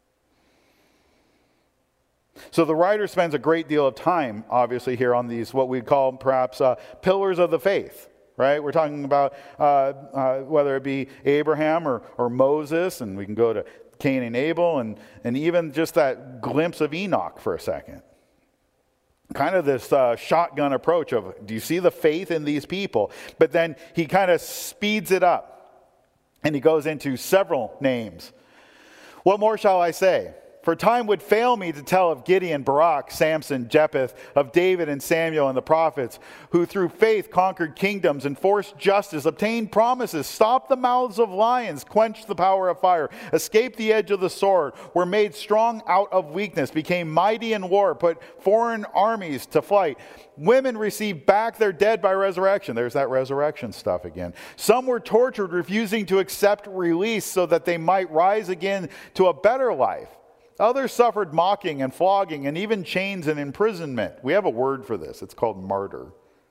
So the writer spends a great deal of time, obviously, here on these, what we call perhaps uh, pillars of the faith, right? We're talking about uh, uh, whether it be Abraham or, or Moses, and we can go to Cain and Abel, and, and even just that glimpse of Enoch for a second. Kind of this uh, shotgun approach of, do you see the faith in these people? But then he kind of speeds it up, and he goes into several names. What more shall I say? For time would fail me to tell of Gideon, Barak, Samson, Jephthah, of David and Samuel and the prophets, who through faith conquered kingdoms, enforced justice, obtained promises, stopped the mouths of lions, quenched the power of fire, escaped the edge of the sword, were made strong out of weakness, became mighty in war, put foreign armies to flight. Women received back their dead by resurrection. There's that resurrection stuff again. Some were tortured, refusing to accept release so that they might rise again to a better life. Others suffered mocking and flogging and even chains and imprisonment. We have a word for this. It's called martyr.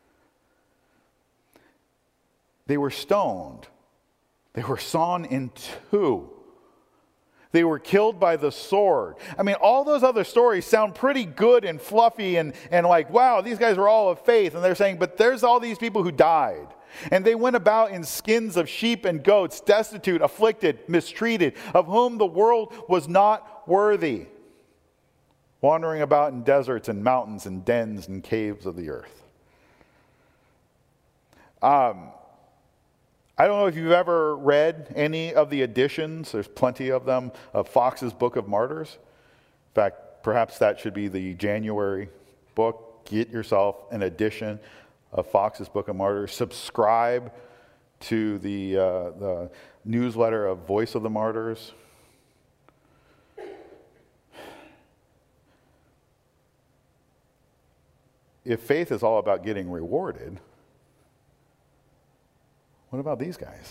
They were stoned. They were sawn in two. They were killed by the sword. I mean, all those other stories sound pretty good and fluffy and, and like, wow, these guys were all of faith. And they're saying, but there's all these people who died. And they went about in skins of sheep and goats, destitute, afflicted, mistreated, of whom the world was not worthy, wandering about in deserts and mountains and dens and caves of the earth. Um, I don't know if you've ever read any of the editions, there's plenty of them, of Fox's Book of Martyrs. In fact, perhaps that should be the January book. Get yourself an edition of Fox's Book of Martyrs. Subscribe to the, uh, the newsletter of Voice of the Martyrs. If faith is all about getting rewarded, what about these guys?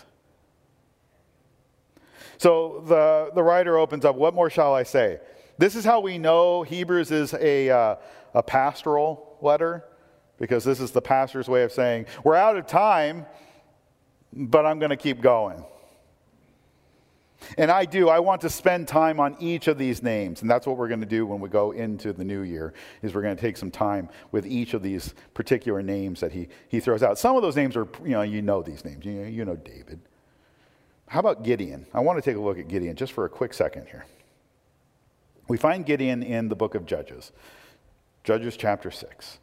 So the, the writer opens up, what more shall I say? This is how we know Hebrews is a, uh, a pastoral letter, because this is the pastor's way of saying, we're out of time, but I'm going to keep going. And I do. I want to spend time on each of these names. And that's what we're going to do when we go into the new year, is we're going to take some time with each of these particular names that he, he throws out. Some of those names are, you know, you know these names. You know, you know David. How about Gideon? I want to take a look at Gideon just for a quick second here. We find Gideon in the book of Judges. Judges chapter six.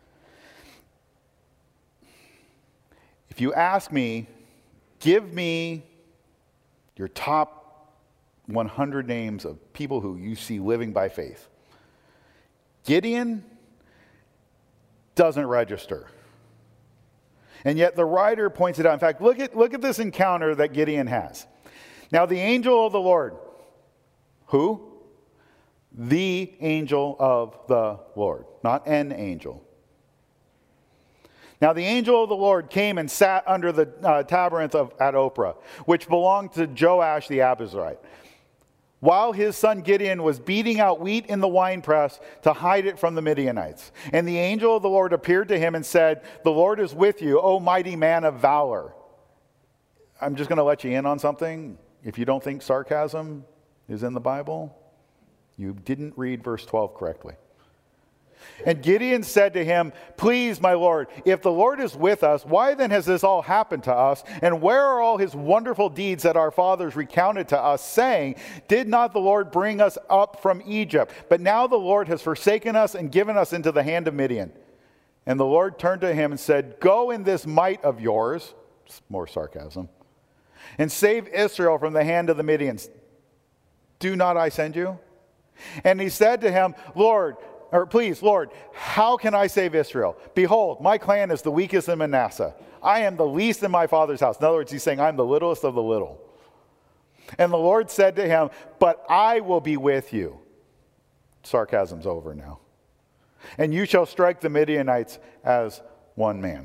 If you ask me, give me your top one hundred names of people who you see living by faith, Gideon doesn't register. And yet the writer points it out. In fact, look at, look at this encounter that Gideon has. Now the angel of the Lord. Who? The angel of the Lord. Not an angel. Now the angel of the Lord came and sat under the uh, tabernacle of, at Ophrah, which belonged to Joash the Abiezrite, while his son Gideon was beating out wheat in the winepress to hide it from the Midianites. And the angel of the Lord appeared to him and said, the Lord is with you, O mighty man of valor. I'm just going to let you in on something. If you don't think sarcasm is in the Bible, you didn't read verse twelve correctly. And Gideon said to him, please, my Lord, if the Lord is with us, why then has this all happened to us? And where are all his wonderful deeds that our fathers recounted to us, saying, did not the Lord bring us up from Egypt? But now the Lord has forsaken us and given us into the hand of Midian. And the Lord turned to him and said, go in this might of yours, more sarcasm, and save Israel from the hand of the Midians. Do not I send you? And he said to him, Lord, or please, Lord, how can I save Israel? Behold, my clan is the weakest in Manasseh. I am the least in my father's house. In other words, he's saying, I'm the littlest of the little. And the Lord said to him, but I will be with you. Sarcasm's over now. And you shall strike the Midianites as one man.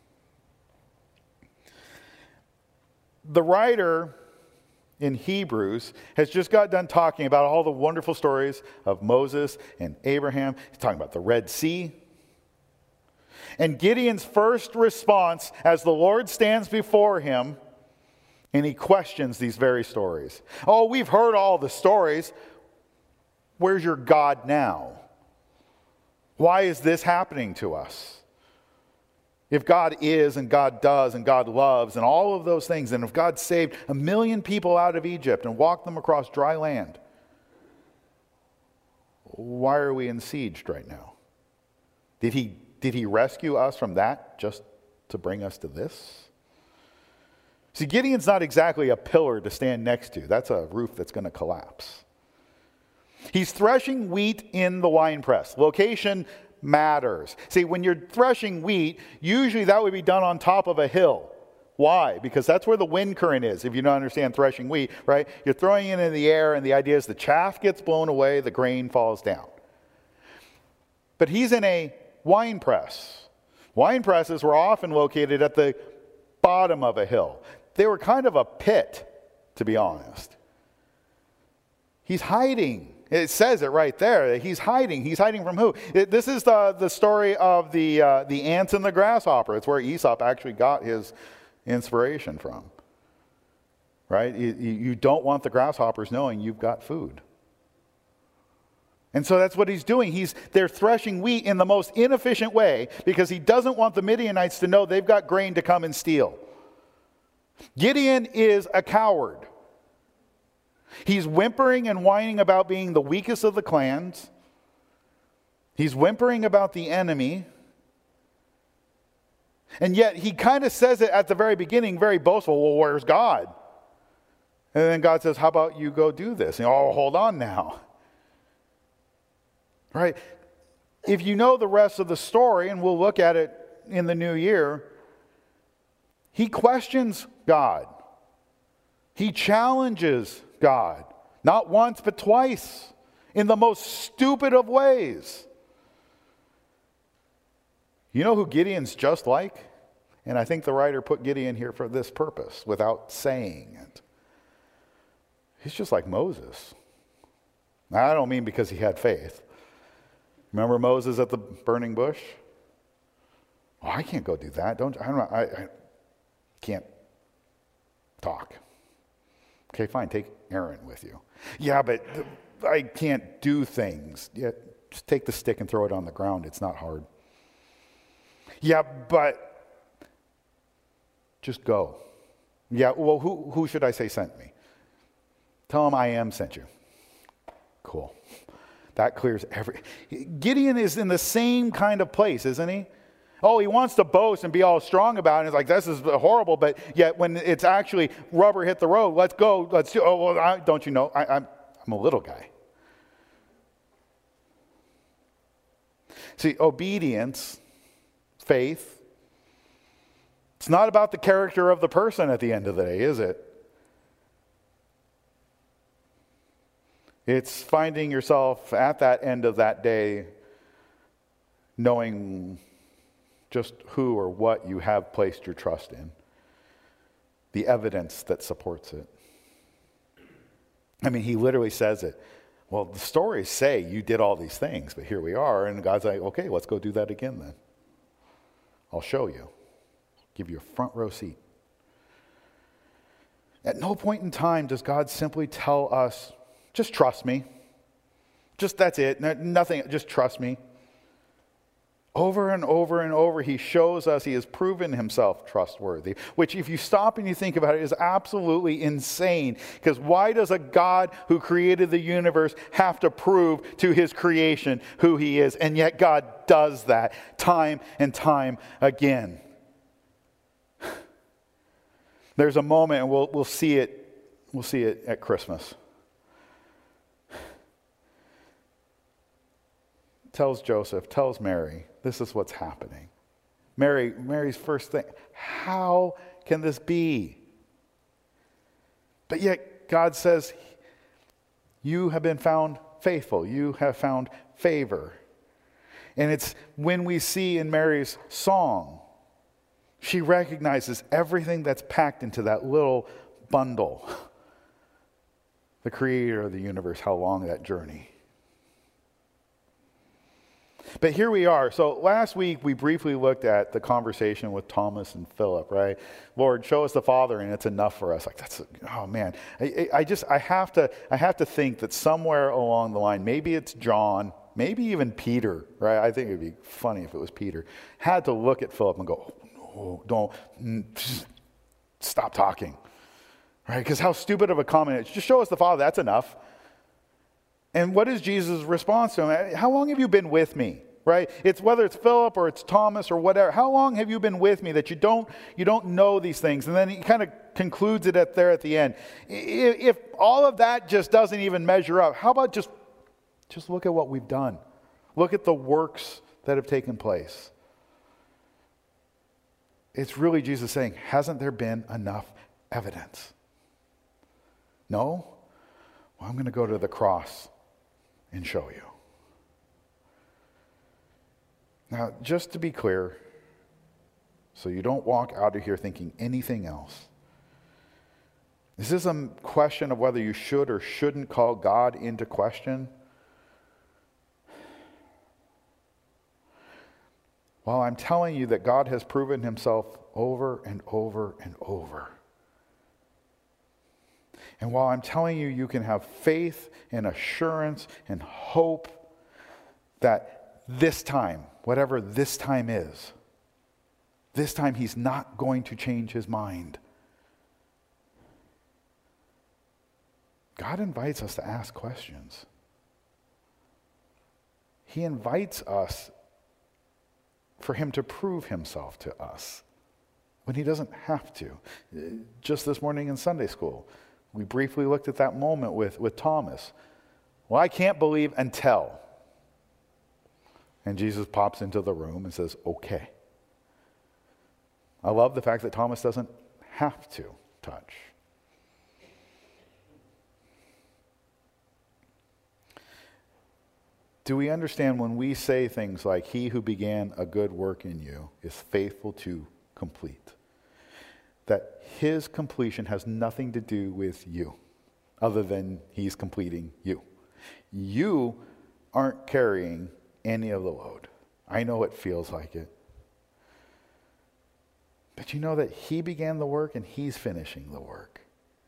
The writer in Hebrews has just got done talking about all the wonderful stories of Moses and Abraham. He's talking about the Red Sea. And Gideon's first response as the Lord stands before him and he questions these very stories. Oh, we've heard all the stories. Where's your God now? Why is this happening to us? If God is and God does and God loves and all of those things, and if God saved a million people out of Egypt and walked them across dry land, why are we besieged right now? Did he, did he rescue us from that just to bring us to this? See, Gideon's not exactly a pillar to stand next to. That's a roof that's going to collapse. He's threshing wheat in the winepress. Location matters. See, when you're threshing wheat, usually that would be done on top of a hill. Why? Because that's where the wind current is, if you don't understand threshing wheat, right? You're throwing it in the air, and the idea is the chaff gets blown away, the grain falls down. But he's in a wine press. Wine presses were often located at the bottom of a hill. They were kind of a pit, to be honest. He's hiding. It says it right there. He's hiding. He's hiding from who? It, this is the, the story of the, uh, the ant and the grasshopper. It's where Aesop actually got his inspiration from. Right? You, you don't want the grasshoppers knowing you've got food. And so that's what he's doing. He's They're threshing wheat in the most inefficient way because he doesn't want the Midianites to know they've got grain to come and steal. Gideon is a coward. He's whimpering and whining about being the weakest of the clans. He's whimpering about the enemy. And yet he kind of says it at the very beginning, very boastful, well, where's God? And then God says, how about you go do this? And, oh, hold on now. Right? If you know the rest of the story, and we'll look at it in the new year, he questions God. He challenges God. Not once, but twice. In the most stupid of ways. You know who Gideon's just like? And I think the writer put Gideon here for this purpose, without saying it. He's just like Moses. Now, I don't mean because he had faith. Remember Moses at the burning bush? Oh, I can't go do that. Don't I? Don't, I, I can't talk. Okay, fine. Take Aaron with you. Yeah, but I can't do things. Yeah, just take the stick and throw it on the ground. It's not hard. Yeah, but just go. Yeah, well, who who should I say sent me? Tell him I am sent you. Cool. That clears every... Gideon is in the same kind of place, isn't he? Oh, he wants to boast and be all strong about it. It's like, this is horrible, but yet when it's actually rubber hit the road, let's go, let's do... Oh, well, I, don't you know, I, I'm, I'm a little guy. See, obedience, faith, it's not about the character of the person at the end of the day, is it? It's finding yourself at that end of that day knowing just who or what you have placed your trust in. The evidence that supports it. I mean, he literally says it. Well, the stories say you did all these things, but here we are. And God's like, okay, let's go do that again then. I'll show you. Give you a front row seat. At no point in time does God simply tell us, just trust me. Just that's it. Nothing, just trust me. Over and over and over, he shows us he has proven himself trustworthy, which if you stop and you think about it is absolutely insane. Because why does a God who created the universe have to prove to his creation who he is? And yet God does that time and time again. There's a moment, and we'll, we'll see it, we'll see it at Christmas. Tells Joseph, tells Mary, this is what's happening. Mary, Mary's first thing, how can this be? But yet God says, you have been found faithful. You have found favor. And it's when we see in Mary's song, she recognizes everything that's packed into that little bundle. The creator of the universe, how long that journey. But here we are. So last week we briefly looked at the conversation with Thomas and Philip, right? Lord, show us the Father, and it's enough for us. Like that's, oh man, I, I just I have to I have to think that somewhere along the line, maybe it's John, maybe even Peter, right? I think it'd be funny if it was Peter. Had to look at Philip and go, oh, no, don't just stop talking, right? Because how stupid of a comment it is. Just show us the Father. That's enough. And what is Jesus' response to him? How long have you been with me? Right? It's whether it's Philip or it's Thomas or whatever. How long have you been with me that you don't you don't know these things? And then he kind of concludes it at there at the end. If, if all of that just doesn't even measure up, how about just just look at what we've done? Look at the works that have taken place. It's really Jesus saying, hasn't there been enough evidence? No? Well, I'm going to go to the cross and show you. Now, just to be clear, so you don't walk out of here thinking anything else, this is a question of whether you should or shouldn't call God into question. While I'm telling you that God has proven himself over and over and over. And while I'm telling you, you can have faith and assurance and hope that this time, whatever this time is, this time he's not going to change his mind. God invites us to ask questions. He invites us for him to prove himself to us when he doesn't have to. Just this morning in Sunday school, we briefly looked at that moment with, with Thomas. Well, I can't believe until. And Jesus pops into the room and says, okay. I love the fact that Thomas doesn't have to touch. Do we understand when we say things like, he who began a good work in you is faithful to complete? That his completion has nothing to do with you, other than he's completing you. You aren't carrying any of the load. I know it feels like it. But you know that he began the work and he's finishing the work.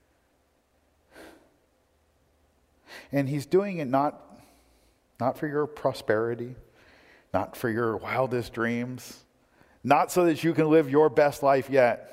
And he's doing it not, not for your prosperity, not for your wildest dreams, not so that you can live your best life yet.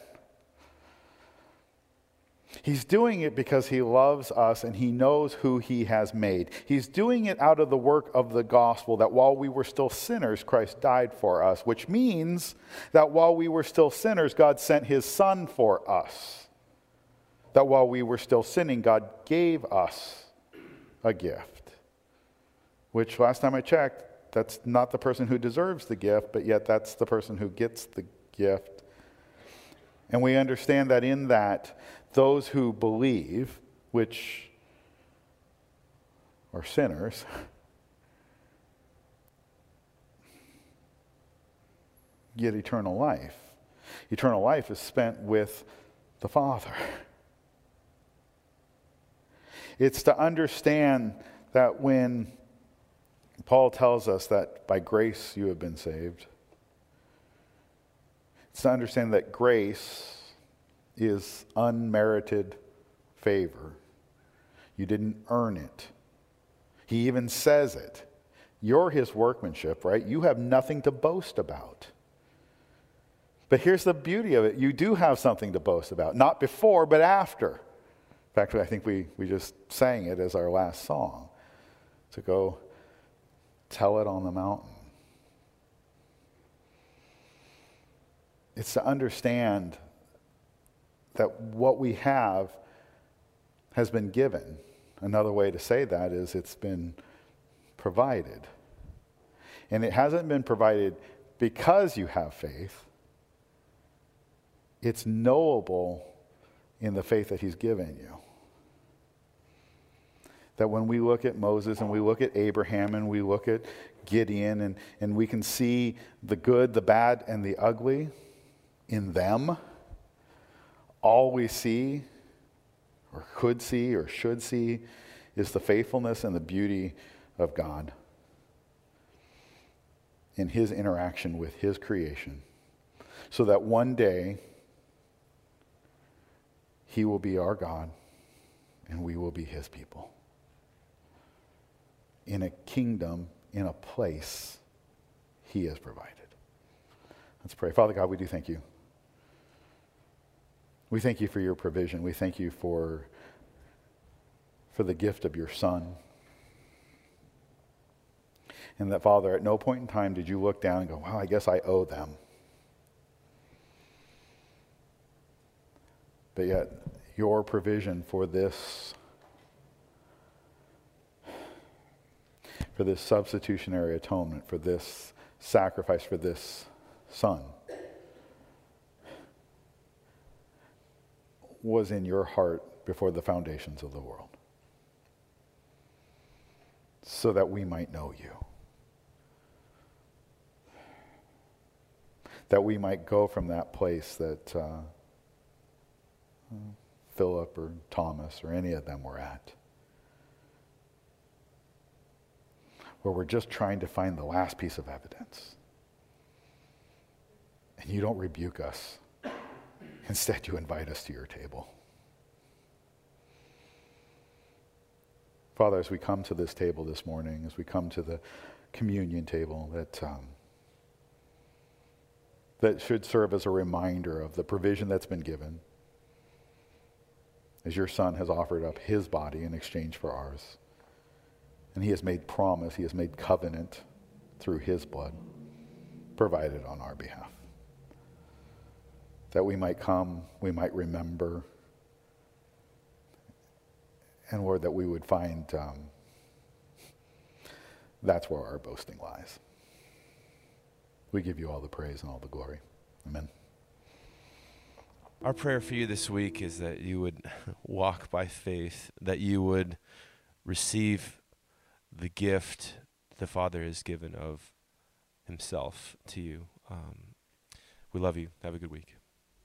He's doing it because he loves us and he knows who he has made. He's doing it out of the work of the gospel, that while we were still sinners, Christ died for us, which means that while we were still sinners, God sent his Son for us. That while we were still sinning, God gave us a gift, which last time I checked, that's not the person who deserves the gift, but yet that's the person who gets the gift. And we understand that in that, those who believe, which are sinners, get eternal life. Eternal life is spent with the Father. It's to understand that when Paul tells us that by grace you have been saved, it's to understand that grace is unmerited favor. You didn't earn it. He even says it. You're his workmanship, right? You have nothing to boast about. But here's the beauty of it. You do have something to boast about. Not before, but after. In fact, I think we, we just sang it as our last song. To go tell it on the mountain. It's to understand that what we have has been given. Another way to say that is it's been provided. And it hasn't been provided because you have faith. It's knowable in the faith that he's given you. That when we look at Moses and we look at Abraham and we look at Gideon and, and we can see the good, the bad, and the ugly in them, all we see or could see or should see is the faithfulness and the beauty of God in his interaction with his creation, so that one day he will be our God and we will be his people in a kingdom, in a place he has provided. Let's pray. Father God, we do thank you. We thank you for your provision. We thank you for, for the gift of your Son. And that, Father, at no point in time did you look down and go, wow, I guess I owe them. But yet, your provision for this, for this substitutionary atonement, for this sacrifice, for this Son, was in your heart before the foundations of the world, so that we might know you, that we might go from that place that uh, Philip or Thomas or any of them were at, where we're just trying to find the last piece of evidence. And you don't rebuke us. Instead, you invite us to your table. Father, as we come to this table this morning, as we come to the communion table, that um, that should serve as a reminder of the provision that's been given, as your Son has offered up his body in exchange for ours. And he has made promise, he has made covenant through his blood, provided on our behalf. That we might come, we might remember, and Lord, that we would find um, that's where our boasting lies. We give you all the praise and all the glory. Amen. Our prayer for you this week is that you would walk by faith, that you would receive the gift the Father has given of himself to you. Um, we love you. Have a good week.